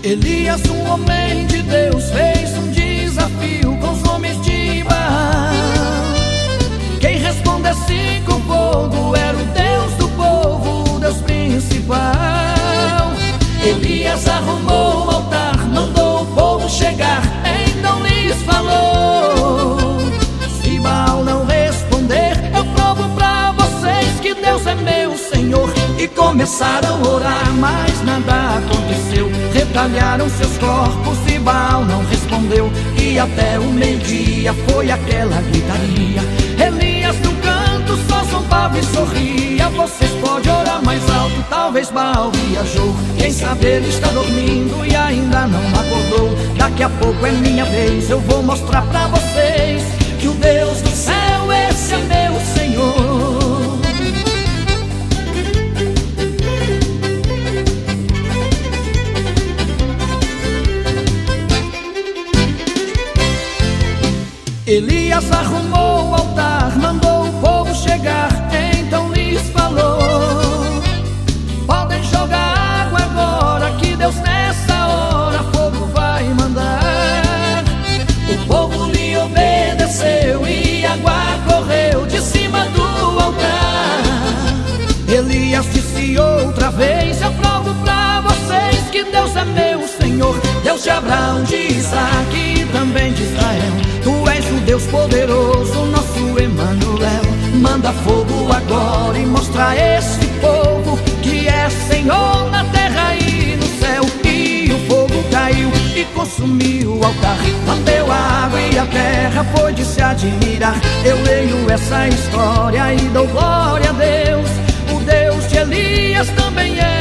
Elias, um homem de Deus, fez um desafio com os homens de Baal. Quem respondesse com fogo era o Deus do povo, o Deus principal. Elias arrumou o altar, mandou o povo chegar, então lhes falou: se Baal não responder, eu provo pra vocês que Deus é meu Senhor. E começaram a orar, mas nada aconteceu. Retalharam seus corpos e Baal não respondeu. E até o meio-dia foi aquela gritaria. Elias no canto só zombava e sorria. Vocês podem orar mais alto, talvez Baal viajou. Quem sabe ele está dormindo e ainda não acordou. Daqui a pouco é minha vez, eu vou mostrar pra vocês que o Deus do céu, esse é meu Senhor. Elias arrumou o altar, mandou o povo chegar, então lhes falou: podem jogar água agora, que Deus nessa hora fogo vai mandar. O povo lhe obedeceu e água correu de cima do altar. Elias disse outra vez: eu provo pra vocês que Deus é meu Senhor, Deus de Abraão, de Isaac e também de Israel. Tu és o Deus poderoso, nosso Emanuel. Manda fogo agora e mostra a esse povo que é Senhor na terra e no céu. E o fogo caiu e consumiu o altar, bateu a água e a terra foi de se admirar. Eu leio essa história e dou glória a Deus. O Deus de Elias também é